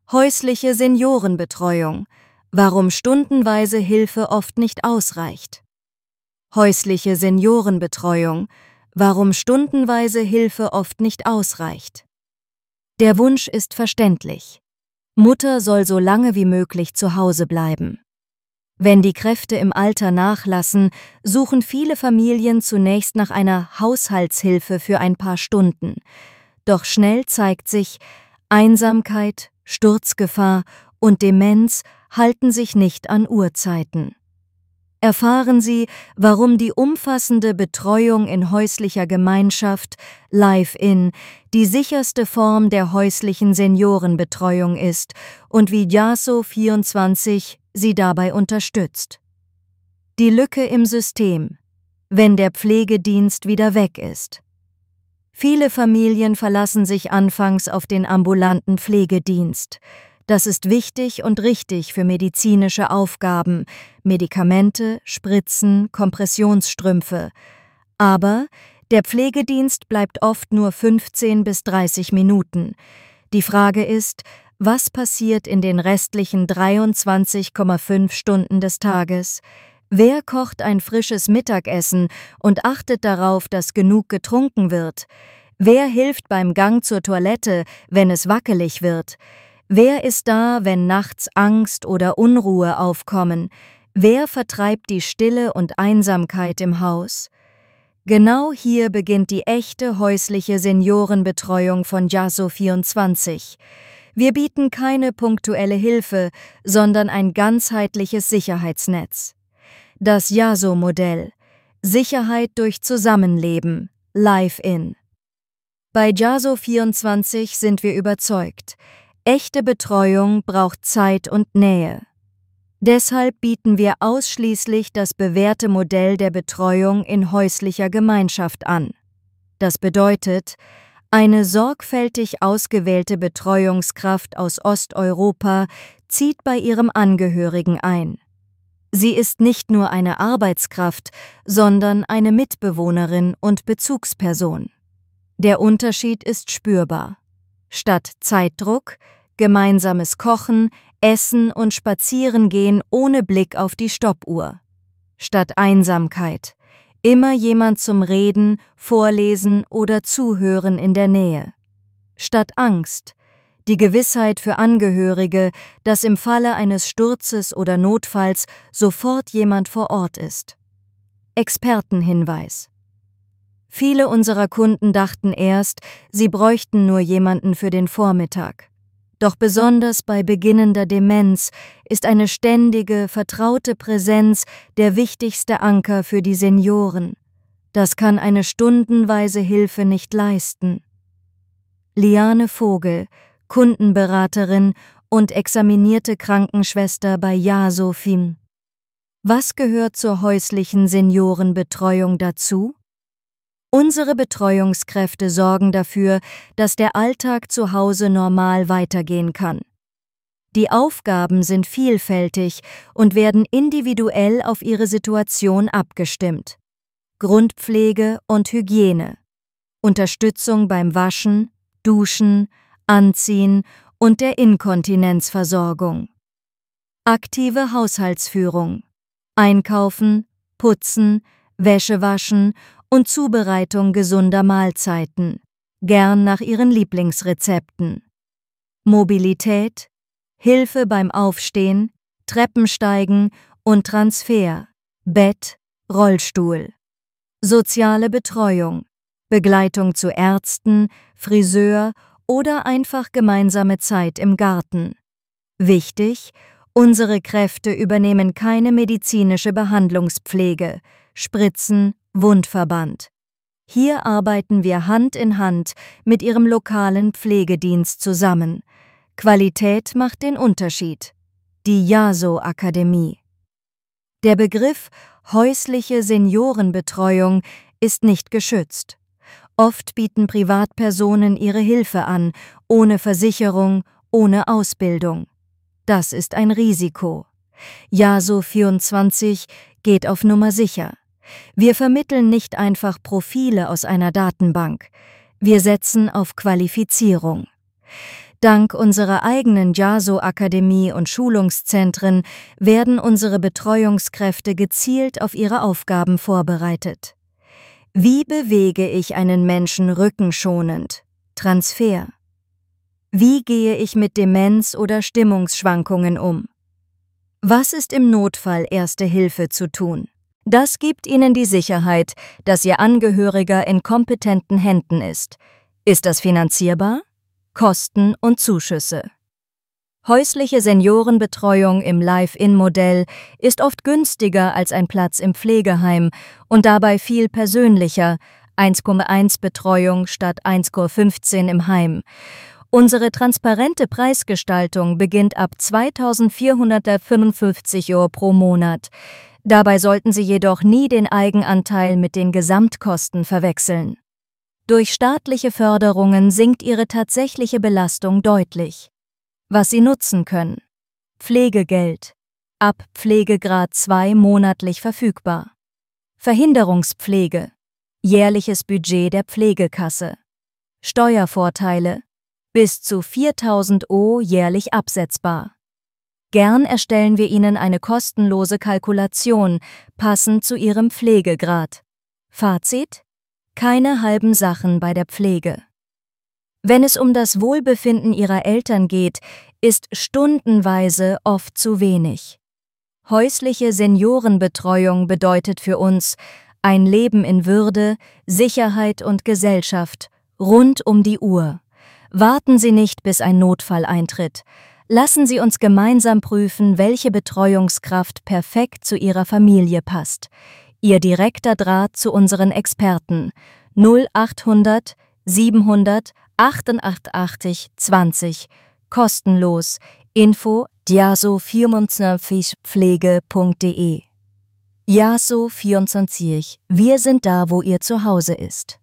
Häusliche Seniorenbetreuung. Warum stundenweise Hilfe oft nicht ausreicht. Häusliche Seniorenbetreuung. Warum stundenweise Hilfe oft nicht ausreicht. Der Wunsch ist verständlich. Mutter soll so lange wie möglich zu Hause bleiben. Wenn die Kräfte im Alter nachlassen, suchen viele Familien zunächst nach einer Haushaltshilfe für ein paar Stunden. Doch schnell zeigt sich, Einsamkeit, Sturzgefahr und Demenz halten sich nicht an Uhrzeiten. Erfahren Sie, warum die umfassende Betreuung in häuslicher Gemeinschaft, Live-In, die sicherste Form der häuslichen Seniorenbetreuung ist und wie YASO24 Sie dabei unterstützt. Die Lücke im System, wenn der Pflegedienst wieder weg ist. Viele Familien verlassen sich anfangs auf den ambulanten Pflegedienst. Das ist wichtig und richtig für medizinische Aufgaben, Medikamente, Spritzen, Kompressionsstrümpfe. Aber der Pflegedienst bleibt oft nur 15 bis 30 Minuten. Die Frage ist, was passiert in den restlichen 23,5 Stunden des Tages? Wer kocht ein frisches Mittagessen und achtet darauf, dass genug getrunken wird? Wer hilft beim Gang zur Toilette, wenn es wackelig wird? Wer ist da, wenn nachts Angst oder Unruhe aufkommen? Wer vertreibt die Stille und Einsamkeit im Haus? Genau hier beginnt die echte häusliche Seniorenbetreuung von YASO24. Wir bieten keine punktuelle Hilfe, sondern ein ganzheitliches Sicherheitsnetz. Das YASO-Modell: Sicherheit durch Zusammenleben, Live-In. Bei YASO24 sind wir überzeugt, echte Betreuung braucht Zeit und Nähe. Deshalb bieten wir ausschließlich das bewährte Modell der Betreuung in häuslicher Gemeinschaft an. Das bedeutet, eine sorgfältig ausgewählte Betreuungskraft aus Osteuropa zieht bei ihrem Angehörigen ein. Sie ist nicht nur eine Arbeitskraft, sondern eine Mitbewohnerin und Bezugsperson. Der Unterschied ist spürbar. Statt Zeitdruck, gemeinsames Kochen, Essen und Spazierengehen ohne Blick auf die Stoppuhr. Statt Einsamkeit, immer jemand zum Reden, Vorlesen oder Zuhören in der Nähe. Statt Angst, die Gewissheit für Angehörige, dass im Falle eines Sturzes oder Notfalls sofort jemand vor Ort ist. Expertenhinweis: Viele unserer Kunden dachten erst, sie bräuchten nur jemanden für den Vormittag. Doch besonders bei beginnender Demenz ist eine ständige, vertraute Präsenz der wichtigste Anker für die Senioren. Das kann eine stundenweise Hilfe nicht leisten. Liane Vogel, Kundenberaterin und examinierte Krankenschwester bei YASO-FM. Was gehört zur häuslichen Seniorenbetreuung dazu? Unsere Betreuungskräfte sorgen dafür, dass der Alltag zu Hause normal weitergehen kann. Die Aufgaben sind vielfältig und werden individuell auf ihre Situation abgestimmt. Grundpflege und Hygiene, Unterstützung beim Waschen, Duschen, Anziehen und der Inkontinenzversorgung. Aktive Haushaltsführung, Einkaufen, Putzen, Wäsche waschen und Zubereitung gesunder Mahlzeiten, gern nach ihren Lieblingsrezepten. Mobilität, Hilfe beim Aufstehen, Treppensteigen und Transfer, Bett, Rollstuhl. Soziale Betreuung, Begleitung zu Ärzten, Friseur oder einfach gemeinsame Zeit im Garten. Wichtig: Unsere Kräfte übernehmen keine medizinische Behandlungspflege, Spritzen, Wundverband. Hier arbeiten wir Hand in Hand mit Ihrem lokalen Pflegedienst zusammen. Qualität macht den Unterschied. Die YASO-Akademie. Der Begriff häusliche Seniorenbetreuung ist nicht geschützt. Oft bieten Privatpersonen ihre Hilfe an, ohne Versicherung, ohne Ausbildung. Das ist ein Risiko. YASO24 geht auf Nummer sicher. Wir vermitteln nicht einfach Profile aus einer Datenbank. Wir setzen auf Qualifizierung. Dank unserer eigenen JASO-Akademie und Schulungszentren werden unsere Betreuungskräfte gezielt auf ihre Aufgaben vorbereitet. Wie bewege ich einen Menschen rückenschonend? Transfer. Wie gehe ich mit Demenz oder Stimmungsschwankungen um? Was ist im Notfall Erste Hilfe zu tun? Das gibt Ihnen die Sicherheit, dass Ihr Angehöriger in kompetenten Händen ist. Ist das finanzierbar? Kosten und Zuschüsse. Häusliche Seniorenbetreuung im Live-In-Modell ist oft günstiger als ein Platz im Pflegeheim und dabei viel persönlicher, 1,1 Betreuung statt 1,15 im Heim. Unsere transparente Preisgestaltung beginnt ab 2.455 € pro Monat. Dabei sollten Sie jedoch nie den Eigenanteil mit den Gesamtkosten verwechseln. Durch staatliche Förderungen sinkt Ihre tatsächliche Belastung deutlich. Was Sie nutzen können: Pflegegeld, ab Pflegegrad 2 monatlich verfügbar. Verhinderungspflege, jährliches Budget der Pflegekasse. Steuervorteile, bis zu 4.000 € jährlich absetzbar. Gern erstellen wir Ihnen eine kostenlose Kalkulation, passend zu Ihrem Pflegegrad. Fazit: keine halben Sachen bei der Pflege. Wenn es um das Wohlbefinden Ihrer Eltern geht, ist stundenweise oft zu wenig. Häusliche Seniorenbetreuung bedeutet für uns ein Leben in Würde, Sicherheit und Gesellschaft, rund um die Uhr. Warten Sie nicht, bis ein Notfall eintritt. Lassen Sie uns gemeinsam prüfen, welche Betreuungskraft perfekt zu Ihrer Familie passt. Ihr direkter Draht zu unseren Experten 0800 700 88 20, kostenlos, info jaso24pflege.de. JASO24, wir sind da, wo Ihr Zuhause ist.